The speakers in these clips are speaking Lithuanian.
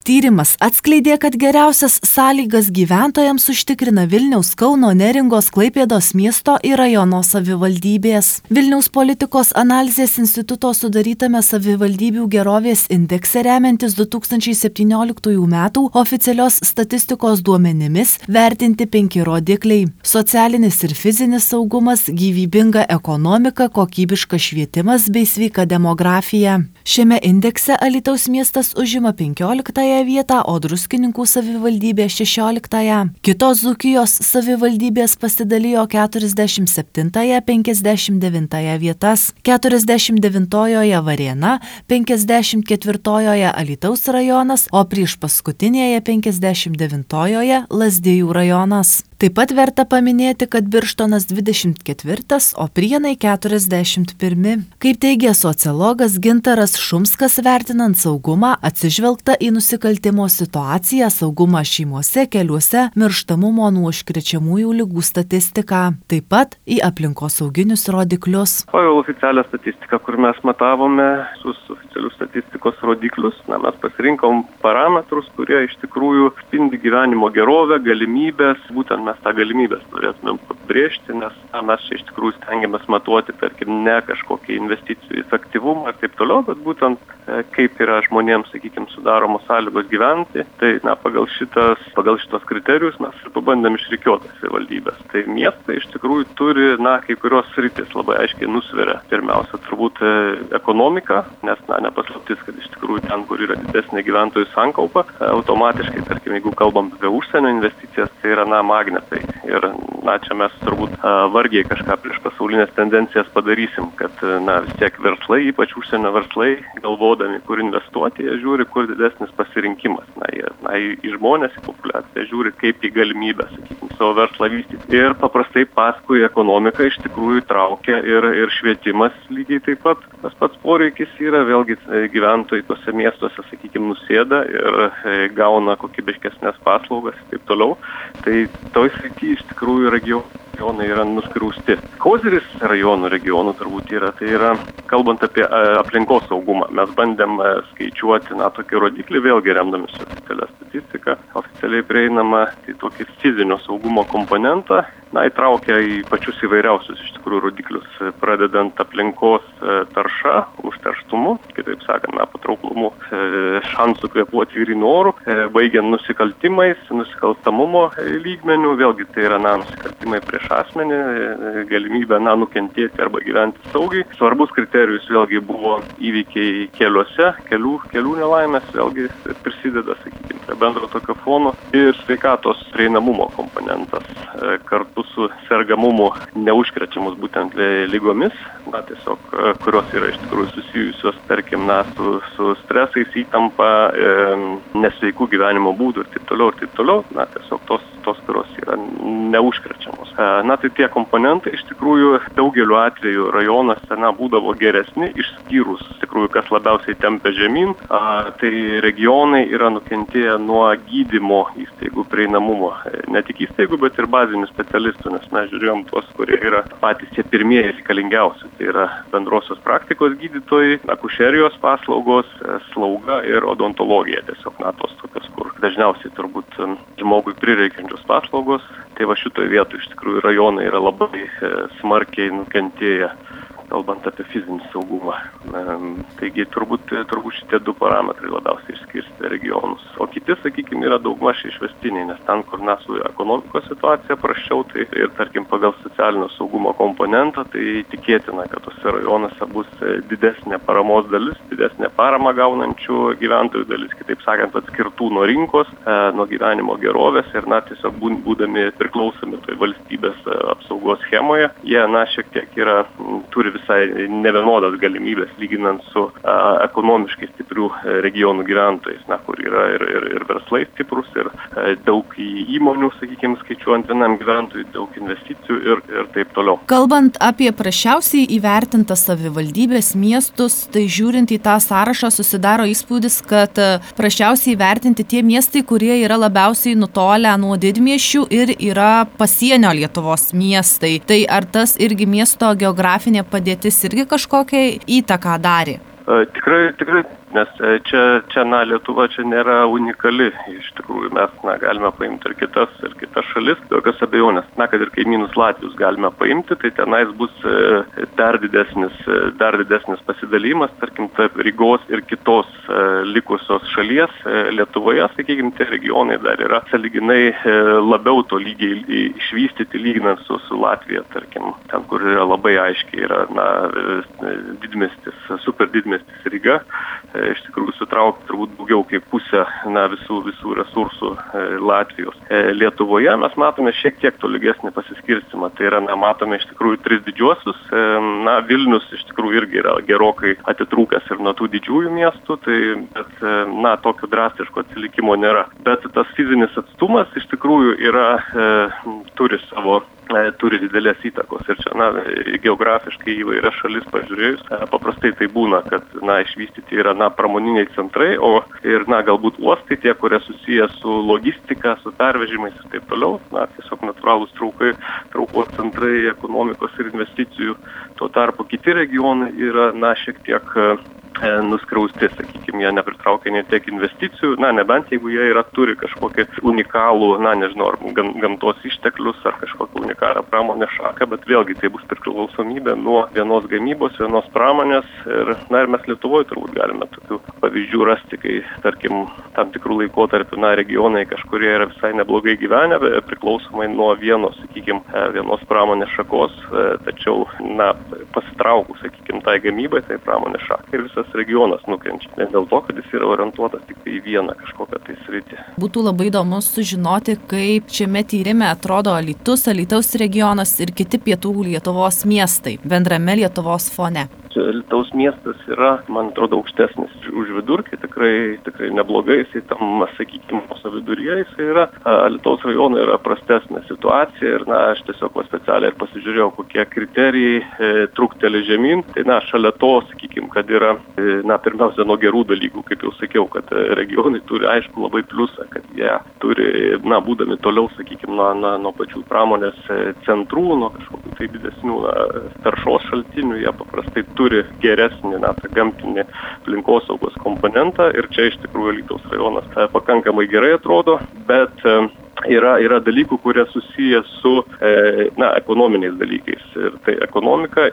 Tyrimas atskleidė, kad geriausias sąlygas gyventojams užtikrina Vilniaus, Kauno, Neringos, Klaipėdos miesto ir rajono savivaldybės. Vilniaus politikos analizės instituto sudarytame savivaldybių gerovės indekse remiantis 2017 metų oficialios statistikos duomenimis vertinti 5 rodikliai – socialinis ir fizinis saugumas, gyvybinga ekonomika, kokybiškas švietimas bei sveika demografija. Šiame indekse Alytaus miestas užima 15 vietą, o Druskininkų savivaldybė 16. Kitos Dzūkijos savivaldybės pasidalijo 47-59 vietas, 49 Varėna, 54 Alytaus rajonas, o prieš paskutinėje 59 Lazdijų rajonas. Taip pat verta paminėti, kad Birštonas 24, o Prienai 41. Kaip teigia sociologas Gintaras Šumskas, vertinant saugumą, atsižvelgta į nusikaltimo situaciją, saugumą šeimose, keliuose, mirštamumo nuo užkrečiamųjų ligų statistiką, taip pat į aplinkosauginius rodiklius. Pagal oficialią statistiką, kur mes matavome oficialius statistikos rodiklius, mes pasirinkom parametrus, kurie iš tikrųjų spindi gyvenimo gerovę, galimybės, būtent mes tą galimybės norėtumėm pabrėžti, nes mes čia iš tikrųjų stengiamės matuoti, tarkim, ne kažkokį investicijų efektyvumą ir taip toliau, bet būtent kaip yra žmonėms, sakykime, sudaromos sąlygos gyventi. Tai pagal šitos kriterijus mes ir pabandėm išrikiuoti savivaldybės. Tai miestai iš tikrųjų turi, kai kurios sritis labai aiškiai nusveria. Pirmiausia, turbūt ekonomika, nes nepaslaptis, kad iš tikrųjų ten, kur yra didesnė gyventojų sankaupa, automatiškai, tarkim, jeigu kalbam apie užsienio investicijas, tai yra magnetai. Ir čia mes turbūt vargiai kažką prieš pasaulinės tendencijas padarysim, kad vis tiek verslai, ypač užsienio verslai, galvodami, kur investuoti, jie žiūri, kur didesnis pasirinkimas. Į žmonės, į populiaciją žiūri kaip į galimybę, sakykime, savo verslą vystyti. Ir paprastai paskui ekonomiką iš tikrųjų traukia ir švietimas lygiai taip pat. Tas pats poreikis yra, vėlgi gyventojai tose miestuose, sakykime, nusėda ir gauna kokybiškesnės paslaugas ir taip toliau. Tai toj srity iš tikrųjų regionai yra nuskriausti. Koziris regionų turbūt yra, tai yra, kalbant apie aplinkos saugumą, mes bandėm skaičiuoti, tokį rodiklį, vėlgi remdami su oficialia statistika, oficialiai prieinama, tai tokį fizinio saugumo komponentą, įtraukia į pačius įvairiausius iš tikrųjų rodiklius, pradedant aplinkos tarša, užterštumu, kitaip sakant, patrauklumu, šansų kvėpuoti grynu oru, baigiant nusikaltimais, nusikalstamumo lygmenių, vėlgi tai yra nusikaltimai prieš asmenį, galimybę nukentėti arba gyventi saugiai. Svarbus kriterijus vėlgi buvo įvykiai keliuose, kelių nelaimės, vėlgi prisideda, sakykime, prie bendro tokio fono ir sveikatos prieinamumo komponentas kartu su sergamumu neužkrečiamus būtent lygomis, tiesiog, kurios yra iš tikrųjų susijusios, tarkim, su stresais, įtampa, nesveikų gyvenimo būdų ir taip toliau, tiesiog tos, kurios yra neužkrečiamos. Tai tie komponentai iš tikrųjų daugeliu atveju rajonuose būdavo geresni, išskyrus, iš tikrųjų, kas labiausiai tempia žemyn, tai regionai yra nukentėję nuo gydymo įstaigų prieinamumo. Ne tik įstaigų, bet ir bazinių specialistų, nes mes žiūrėjom tuos, kurie yra patys tie pirmieji reikalingiausi. Tai yra bendrosios praktikos gydytojai, akušerijos paslaugos, slauga ir odontologija. Tiesiog tos tokios, kur dažniausiai turbūt žmogui prireikiančios paslaugos. Tai šitoje vietoje iš tikrųjų rajonai yra labai smarkiai nukentėję, kalbant apie fizinį saugumą. Taigi turbūt šitie du parametrai labiausiai išskirstė regionus. O kiti, sakykime, yra daugmaž išvestiniai, nes ten, kur su ekonomikos situacija prasčiau, tai ir, tarkim, pagal socialinio saugumo komponentą, tai tikėtina, kad tose rajonuose bus didesnė paramos dalis, didesnė parama gaunančių gyventojų dalis, kitaip sakant, atskirtų nuo rinkos, nuo gyvenimo gerovės ir, tiesiog būdami priklausomi toj valstybės apsaugos schemoje, jie, šiek tiek turi visai nevienodas galimybės lyginant su ekonomiškai stiprių regionų gyventojais, kur yra ir verslai stiprus, ir daug įmonių, sakykime, skaičiuojant vienam gyventojui, daug investicijų ir taip toliau. Kalbant apie prasčiausiai įvertintas savivaldybės miestus, tai žiūrint į tą sąrašą susidaro įspūdis, kad prasčiausiai įvertinti tie miestai, kurie yra labiausiai nutolę nuo didmiesčių ir yra pasienio Lietuvos miestai. Tai ar tas irgi miesto geografinė padėtis irgi kažkokią įtaką darė? Tikrai nes čia Lietuva čia nėra unikali. Iš tikrųjų, mes galime paimti ir kitas šalis, jokios abejonės. Kad ir kaimynus Latvijos galime paimti, tai tenais bus dar didesnis pasidalymas, tarkim, tarp Rygos ir kitos likusios šalies. Lietuvoje, sakykime, tie regionai dar yra sąlyginai labiau tolygiai išvystyti lyginant su Latvija, tarkim, ten, kur yra labai aiškiai yra didmiestis, super didmiestis Ryga, iš tikrųjų sutraukti turbūt daugiau kaip pusę visų resursų Latvijos. Lietuvoje mes matome šiek tiek tolygesnį pasiskirstimą, tai yra, matome iš tikrųjų 3 didžiuosius, Vilnius iš tikrųjų irgi yra gerokai atitrūkęs ir nuo tų didžiųjų miestų, bet tokio drastiško atsilikimo nėra. Bet tas fizinis atstumas iš tikrųjų turi didelės įtakos. Ir čia, geografiškai įvairias šalis pažiūrėjus, paprastai tai būna, kad, išvystyti yra, pramoniniai centrai, ir, galbūt uostai tie, kurie susiję su logistika, su pervežimais ir taip toliau, tiesiog natūralūs traukos centrai ekonomikos ir investicijų. Tuo tarpu kiti regionai yra, šiek tiek nuskriausti, sakykime, jie nepritraukia ne tiek investicijų, nebent jeigu jie turi kažkokį unikalų, nežinau, ar gamtos išteklius, ar kažkokią unikalią pramonės šaką, bet vėlgi tai bus priklausomybė nuo vienos gamybos, vienos pramonės ir mes Lietuvoje turbūt galime tokių pavyzdžių rasti, kai, tarkim, tam tikrų laikotarpių, regionai kažkurie yra visai neblogai gyvenę, priklausomai nuo vienos pramonės šakos, tačiau, pasitraukus, sakykime, tai gamybai, tai pramonės šakai ir visas regionas nukenčia, nes dėl to, kad jis yra orientuotas tik į vieną kažkokią tai sritį. Būtų labai įdomu sužinoti, kaip šiame tyrime atrodo Alytaus regionas ir kiti pietų Lietuvos miestai bendrame Lietuvos fone. Alytaus miestas yra, man atrodo, aukštesnis už vidurkį, tikrai neblogai, jisai tam, sakykime, viduryje jisai yra. Alytaus rajono yra prastesnė situacija ir, aš tiesiog specialiai ir pasižiūrėjau, kokie kriterijai trukteli žemyn. Tai, šalia to, sakykime, kad yra, pirmiausia, nuo gerų dalykų, kaip jau sakiau, kad regionai turi, aišku, labai pliusą, kad jie turi, būdami toliau, sakykime, nuo pačių pramonės centrų, nuo kažkokių tai didesnių taršos šaltinių, jie paprastai turi geresnį gamtinį aplinkosaugos komponentą ir čia iš tikrųjų Alytaus rajonas pakankamai gerai atrodo, bet yra dalykų, kurie susiję su ekonominiais dalykais. Ir tai ekonomika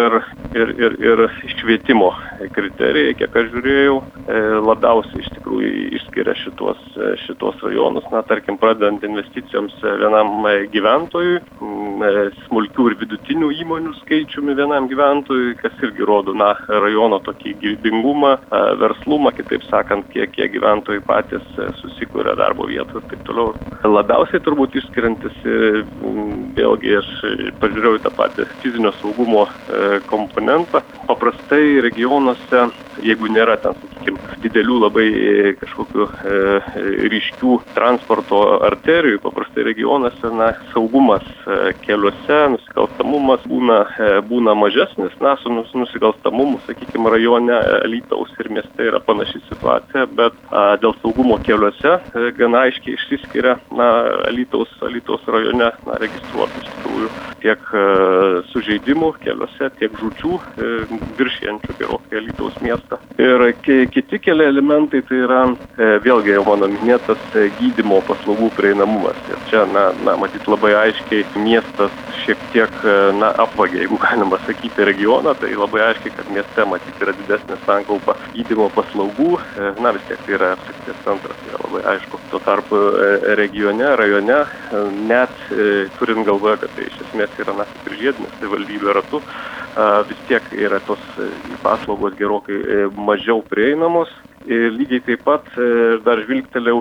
ir švietimo kriterijai, kiek aš žiūrėjau, labiausiai iš tikrųjų išskiria šitos rajonus. Tarkim, pradedant investicijoms vienam gyventojui, smulkių ir vidutinių įmonių skaičiumi vienam gyventojui, kas irgi rodo rajono tokį gyvybingumą, verslumą, kitaip sakant, kiek gyventojai patys susikuria darbo vietų ir taip toliau. Labiausiai turbūt išskiriantis, vėlgi aš pažiūrėjau tą patį fizinio saugumo komponentą. Paprastai regionuose, jeigu nėra ten, sakykime, didelių labai kažkokių ryškių transporto arterijų, paprastai regionuose saugumas keliuose, nusikalstamumas būna mažesnis. Su nusikalstamumu, sakykime, rajone Alytaus ir mieste yra panaši situacija, bet dėl saugumo keliuose gana aiškiai išsiskiria Alytaus rajone registruota iš tikrųjų tiek sužeidimų keliuose, tiek žūčių viršijančių gerokai Alytaus miestą. Ir kiti keli elementai tai yra vėlgi jau mano minėtas gydymo paslaugų prieinamumas. Ir čia, matyt, labai aiškiai miestas šiek tiek apvagė, jeigu galima sakyti, regioną, tai labai aiškiai, kad mieste, matyt, yra didesnė sankaupa gydymo paslaugų. Vis tiek tai yra apskrities centras, tai yra labai aišku. Tuo tarpu rajone, net turint galvoje, kad tai iš esmės yra kaip ir žiedinė savivaldybė ratu, vis tiek yra tos paslaugos gerokai mažiau prieinamos. Ir lygiai taip pat dar žvilgtelėjau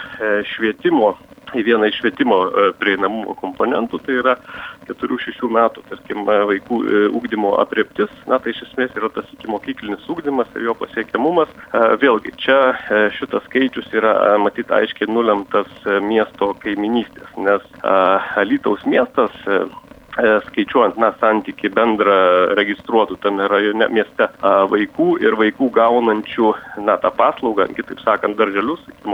į vieną iš švietimo prieinamumo komponentų, tai yra 4-6 metų, tarkim, vaikų ugdymo aprėptis. Tai iš esmės yra tas ikimokyklinis ugdymas ir jo pasiekiamumas. Vėlgi, čia šitas skaičius yra, matyt, aiškiai nulemtas miesto kaiminystės, nes Alytaus miestas, skaičiuojant santykį bendrą registruotų tame rajone mieste vaikų ir vaikų gaunančių tą paslaugą, kitaip sakant, darželius,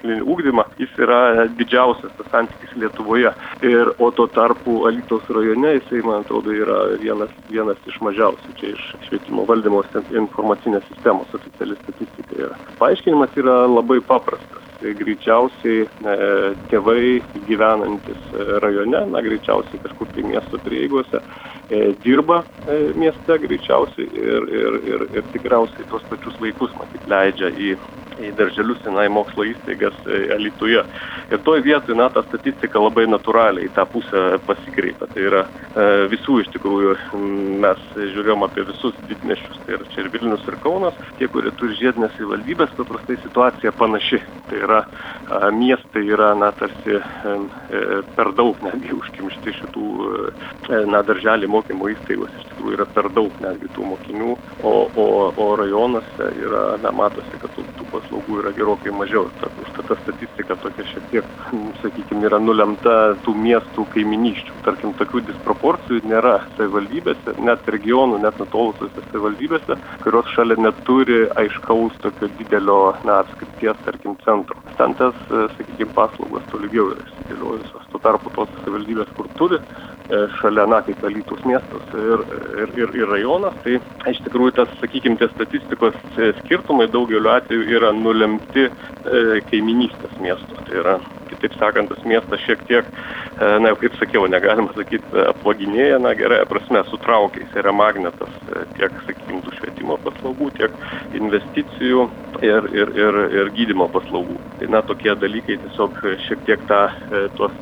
ikimokyklinį ūkdymą, jis yra didžiausias tas santykis Lietuvoje. O tuo tarpu Alytaus rajone jisai, man atrodo, yra vienas iš mažiausių. Čia iš švietimo valdymo informacinės sistemos oficiali statistika yra. Paaiškinimas yra labai paprastas. Greičiausiai tėvai gyvenantis rajone, greičiausiai kažkur tai miesto prieigose, dirba mieste greičiausiai ir tikriausiai tos pačius vaikus matyt leidžia į darželius, į mokslo įstaigas Alytuje. Ir toj vietoj, ta statistika labai natūraliai į tą pusę pasikreipia. Tai yra visų iš tikrųjų, mes žiūrėjom apie visus didmiesčius, tai yra čia ir Vilnius ir Kaunas, tie, kurie turi žiedinės savivaldybės, paprastai situacija panaši. Tai yra miestai yra, tarsi per daug netgi užkimšti šitų darželį mokymo įstaigos, iš tikrųjų yra per daug netgi tų mokinių, o rajonuose yra, matosi, kad tų paslaugų yra gerokai mažiau. Užtat ta statistika tokia šiek tiek, sakykime, yra nulemta tų miestų kaimynysčių. Tarkim, tokių disproporcijų nėra savivaldybėse, net regionų, net nutolusiuose savivaldybėse, kurios šalia neturi aiškaus tokio didelio apskrities, tarkim, centro. Ten tas, sakykime, paslaugos tolygiau yra išsidėliojusios. Tuo tarpu tos savivaldybės, kur turi šalia, kaip Alytaus miestas ir rajonas, tai iš tikrųjų tas, sakykime, tie statistikos skirtumai daugeliu atveju yra nulemti kaiminystės miesto. Tai yra, kitaip sakant, tas miestas šiek tiek, kaip sakiau, negalima sakyti, apvaginėja, gerąja prasme sutraukia, jis yra magnetas tiek, sakykime, tų švietimo paslaugų, tiek investicijų ir gydymo paslaugų. Tai tokie dalykai tiesiog šiek tiek tuos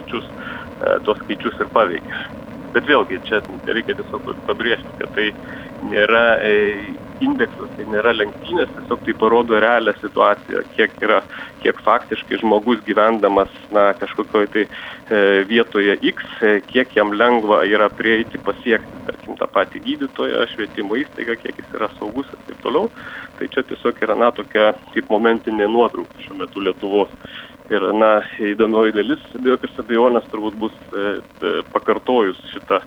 skaičius ir paveikia. Bet vėlgi, čia reikia tiesiog pabrėžti, kad tai nėra indeksas, tai nėra lenktynės, tiesiog tai parodo realią situaciją, kiek faktiškai žmogus gyvendamas kažkokioj tai vietoje X, kiek jam lengva yra prieiti, pasiekti, tarkim, tą patį gydytoją, švietimo įstaigą, kiek jis yra saugus ir taip toliau. Tai čia tiesiog yra tokia kaip momentinė nuotrauka šiuo metu Lietuvos. Ir, įdomioji dalis, be jokios abejonės, turbūt bus pakartojus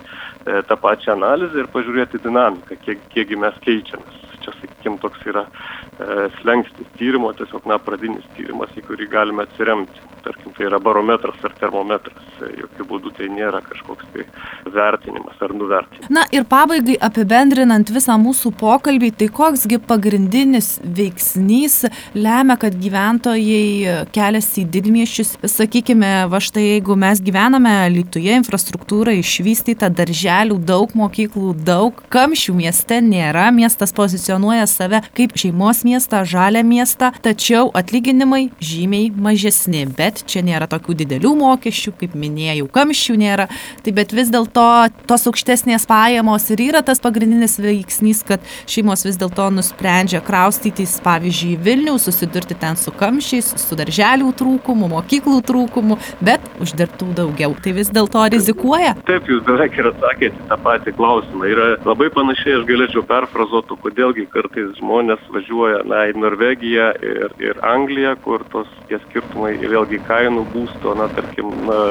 tą pačią analizę ir pažiūrėti dinamiką, kiekgi mes keičiamės. Čia, sakykime, toks yra slenkstis tyrimo, tiesiog pradinis tyrimas, į kurį galime atsiremti. Tarkim, tai yra barometras ar termometras. Jokių būdų tai nėra kažkoks tai vertinimas ar nuvertinimas. Ir pabaigai apibendrinant visą mūsų pokalbį, tai koksgi pagrindinis veiksnys lemia, kad gyventojai keliasi į didmiesčius. Sakykime, štai jeigu mes gyvename Alytuje, infrastruktūra išvystyta, darželių daug, mokyklų daug, kamščių mieste nėra, miestas pozicionuoja save kaip šeimos miestą, žalią miestą, tačiau atlyginimai žymiai mažesni, bet čia nėra tokių didelių mokesčių, kaip minėjau, kamščių nėra, tai bet vis dėlto tos aukštesnės pajamos ir yra tas pagrindinis veiksnys, kad šeimos vis dėlto nusprendžia kraustytis, pavyzdžiui, Vilnių, susidurti ten su kamščiais, su darželių trūkumu, mokyklų trūkumu, bet uždirbtų daugiau. Tai vis dėlto rizikuoja? Taip, jūs beveik ir atsakėte tą patį klausimą. Yra labai panašiai, aš galėčiau perfrazuoti, kodėlgi kartais žmonės važiuoja į Norvegiją ir Angliją, kur tie skirtumai vėlgi kainų būsto, tarkim,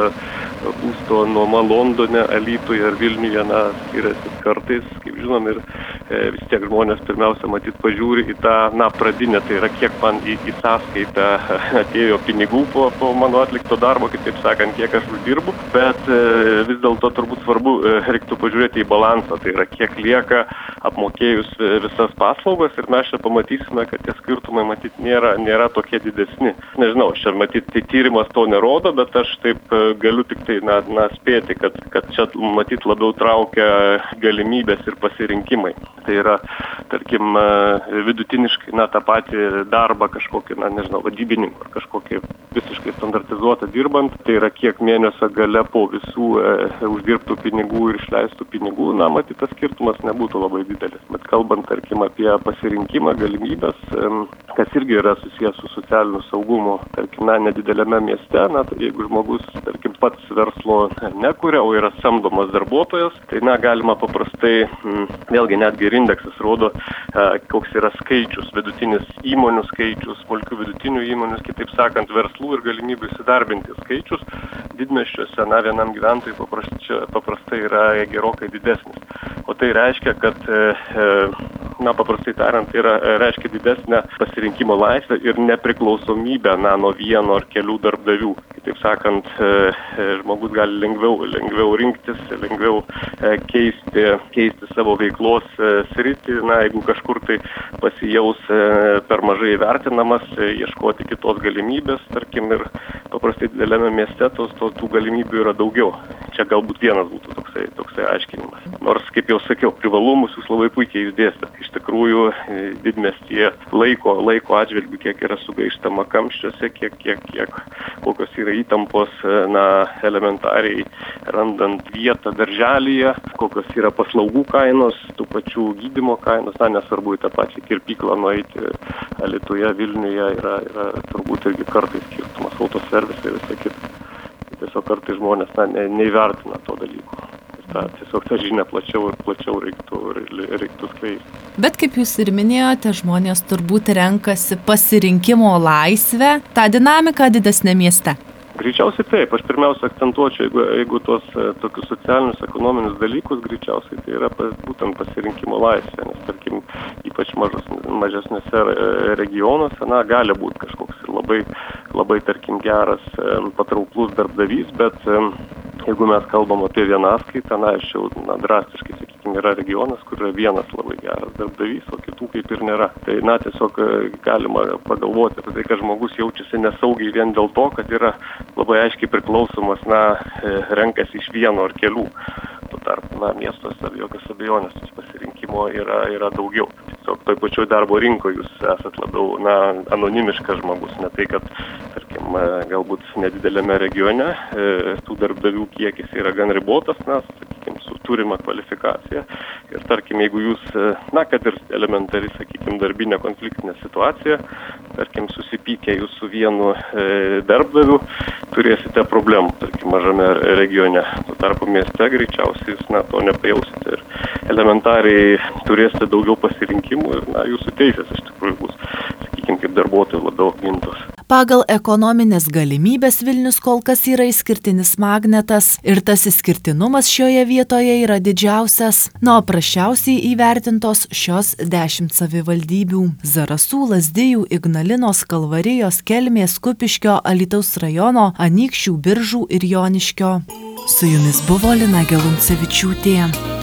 būsto nuoma Londone, Alytuje ar Vilniuje, skiriasi kartais, kaip žinom, ir vis tiek žmonės pirmiausia matyt pažiūri į tą, pradinę, tai yra kiek man į sąskaitą atėjo pinigų po mano atlikto darbo, kitaip sakant, kiek aš uždirbu, bet vis dėlto turbūt svarbu reiktų pažiūrėti į balansą, tai yra kiek lieka apmokėjus visas paslaugas ir mes čia pamatysime, kad tie skirtumai matyt nėra tokie didesni. Nežinau, čia matyt tai tyrimas to nerodo, bet aš taip galiu tik tai spėti, kad čia matyt labiau traukia galimybės ir pasirinkimai. Tai yra, tarkim, vidutiniškai tą patį darbą kažkokį, vadybininkų ar kažkokį visiškai standartizuotą dirbant, tai yra kiek mėnesio gale po visų uždirbtų pinigų ir išleistų pinigų, matyt tas skirtumas nebūtų labai didelis. Bet kalbant, tarkim, apie pasirinkimą, galimybės, kas irgi yra susijęs su socialiniu saugumu, tarkim, nedidelėme mieste, tai jeigu žmogus, tarkim, pats verslo nekuria, o yra samdomas darbuotojas, tai galima paprastai, vėlgi netgi ir indeksas rodo, koks yra skaičius, vidutinis įmonių skaičius, smulkių vidutinių įmonių, kitaip sakant, verslų ir galimybių įsidarbinti skaičius didmiesčiuose, vienam gyventojui paprastai yra gerokai didesnis. O tai reiškia, kad paprastai tariant, tai reiškia didesnę pasirinkimo laisvę ir nepriklausomybę nuo vieno ar kelių darbdavių. Kitaip sakant, žmogus gali lengviau rinktis, lengviau keisti savo veiklos sritį, jeigu kažkur tai pasijaus per mažai vertinamas, ieškoti kitos galimybės, tarkim, ir paprastai dideliame mieste tų galimybių yra daugiau. Čia galbūt vienas būtų toksai aiškinimas. Nors, kaip jau sakiau, privalumus jūs labai puikiai išdėstėte. Iš tikrųjų, didmiestyje laiko atžvilgių, kiek yra sugaištama kamščiuose, kiek kokios yra įtampos, elementariai randant vietą darželyje, kokios yra paslaugų kainos, tų pačių gydymo kainos, nesvarbu į tą pačią kirpyklą nueiti Alytuje, Vilniuje yra turbūt irgi kartais skirtumas, autoservisai ir visą kitą. Tiesiog kartais žmonės neįvertina to dalyko. Tiesiog tą žinią plačiau reiktų skleisti. Bet kaip jūs ir minėjote, žmonės turbūt renkasi pasirinkimo laisvę, tą dinamiką didesnė mieste. Greičiausiai taip. Aš pirmiausia akcentuočiau, jeigu tos tokius socialinius, ekonominius dalykus, greičiausiai tai yra būtent pasirinkimo laisvė, nes tarkim, ypač mažesnėse regionuose, gali būti kažkoks labai tarkim geras, patrauklus darbdavys, bet jeigu mes kalbam apie vienaskaitą, drastiškai, sakykime, yra regionas, kur yra vienas labai geras darbdavys, o kitų kaip ir nėra. Tai tiesiog galima pagalvoti apie tai, kad žmogus jaučiasi nesaugiai vien dėl to, kad yra labai aiškiai priklausomas, renkasi iš vieno ar kelių. Tuo tarpu, miestuose jokios abejonės pasirinkimo yra daugiau. Tiesiog toj pačioj darbo rinkoje jūs esat labiau, anonimiškas žmogus, ne tai, kad, tarkim, galbūt nedidelėme regione tų darbdavių kiekis yra gan ribotas, sakykime, su turima kvalifikacija. Ir, tarkim, jeigu jūs, kad ir elementari, sakykime, darbinė konfliktinė situacija, tarkim, susipykę jūs su vienu darbdaviu, turėsite problemų, tarkim, mažame regione. Tuo tarpu mieste greičiausiai jūs to nepajausite ir elementariai turėsite daugiau pasirinkimų ir jūsų teisės iš tikrųjų bus, sakykime, kaip darbuotojų labiau apgintos. Pagal ekonominės galimybės Vilnius kol kas yra išskirtinis magnetas ir tas išskirtinumas šioje vietoje yra didžiausias. O prasčiausiai įvertintos šios 10 savivaldybių – Zarasų, Lazdijų, Ignalinos, Kalvarijos, Kelmės, Kupiškio, Alytaus rajono, Anykščių, Biržų ir Joniškio. Su jumis buvo Lina Geluncevičiūtė.